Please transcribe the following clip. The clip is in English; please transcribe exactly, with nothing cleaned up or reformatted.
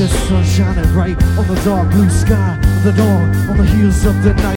the sun shining bright on the dark blue sky of the dawn, on the heels of the night.